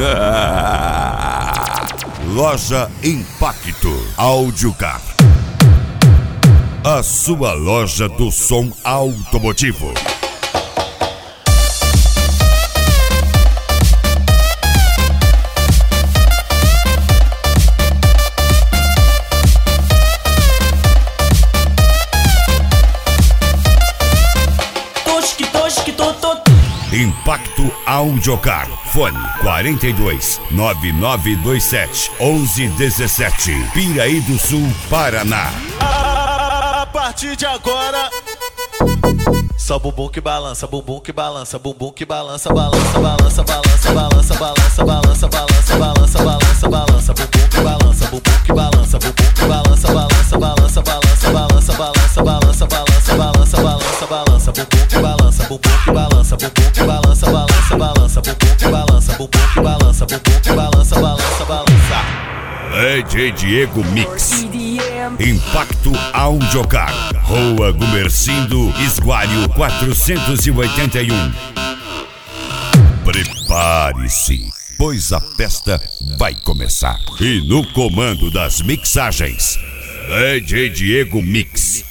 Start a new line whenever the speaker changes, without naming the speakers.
Loja Impacto Audiocar, a sua loja do som automotivo. Impacto Audiocar. Fone 42 9927 1117. Piraí do Sul, Paraná.
A partir de agora, só bumbum que balança, bumbum que balança, bumbum que balança, balança, balança, balança, balança, balança, balança, balança, balança, balança, balança, bumbum que balança, bumbum que balança, bumbum que balança, balança, balança, balança, balança, balança, balança, balança, balança, balança, balança, bumbum que balança, bumbum que balança, bumbum que balança, balança, balança, bumbum que balança, bumbum que balança, bumbum que balança, balança, balança.
DJ Diego Mix. Impacto Audiocar. Rua Gumercindo, Esguário 481. Prepare-se, pois a festa vai começar. E no comando das mixagens, DJ Diego Mix.